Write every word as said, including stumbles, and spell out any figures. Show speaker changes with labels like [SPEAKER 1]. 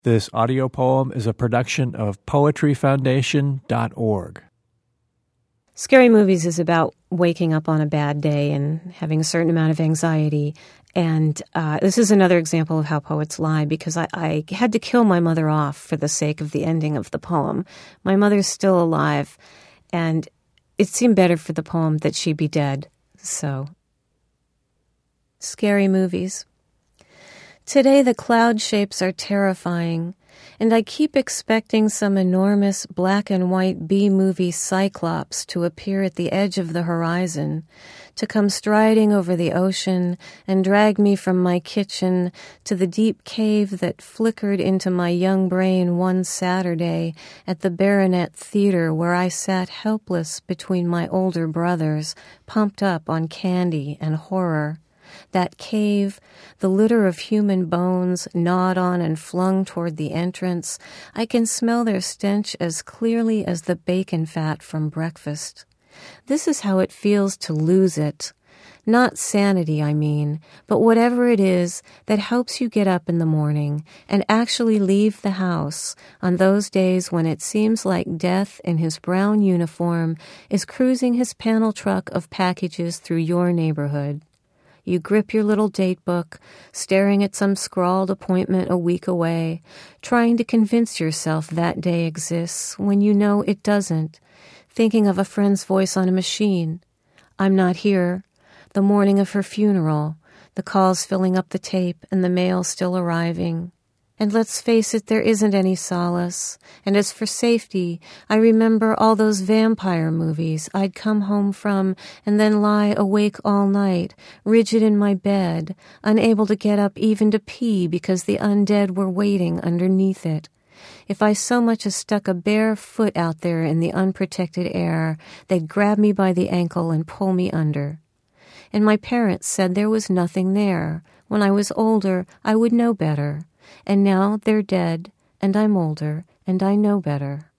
[SPEAKER 1] This audio poem is a production of poetry foundation dot org.
[SPEAKER 2] Scary Movies is about waking up on a bad day and having a certain amount of anxiety. And uh, this is another example of how poets lie, because I, I had to kill my mother off for the sake of the ending of the poem. My mother's still alive, and it seemed better for the poem that she be dead. So, Scary Movies. Today the cloud shapes are terrifying, and I keep expecting some enormous black and white B-movie cyclops to appear at the edge of the horizon, to come striding over the ocean and drag me from my kitchen to the deep cave that flickered into my young brain one Saturday at the Baronet Theater, where I sat helpless between my older brothers, pumped up on candy and horror. That cave, the litter of human bones gnawed on and flung toward the entrance, I can smell their stench as clearly as the bacon fat from breakfast. This is how it feels to lose it. Not sanity, I mean, but whatever it is that helps you get up in the morning and actually leave the house on those days when it seems like Death in his brown uniform is cruising his panel truck of packages through your neighborhood. You grip your little date book, staring at some scrawled appointment a week away, trying to convince yourself that day exists when you know it doesn't, thinking of a friend's voice on a machine. I'm not here. The morning of her funeral, the calls filling up the tape and the mail still arriving. And let's face it, there isn't any solace. And as for safety, I remember all those vampire movies I'd come home from and then lie awake all night, rigid in my bed, unable to get up even to pee because the undead were waiting underneath it. If I so much as stuck a bare foot out there in the unprotected air, they'd grab me by the ankle and pull me under. And my parents said there was nothing there. When I was older, I would know better. And now they're dead, and I'm older, and I know better.